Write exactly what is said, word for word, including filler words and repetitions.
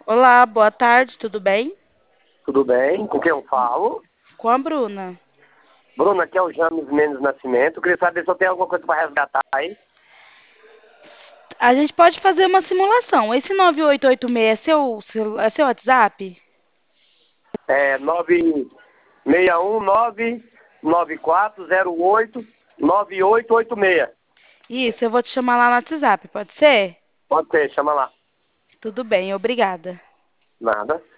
Olá, boa tarde, tudo bem? Tudo bem? Com quem eu falo? Com a Bruna. Bruna, aqui é o James Mendes Nascimento. Queria saber se eu tenho alguma coisa para resgatar aí. A gente pode fazer uma simulação. Esse nove oito oito seis é seu, celu- é seu WhatsApp? É nove seis um nove nove quatro zero oito nove oito oito seis. Isso, eu vou te chamar lá no WhatsApp, pode ser? Pode ser, chama lá. Tudo bem, obrigada. Nada.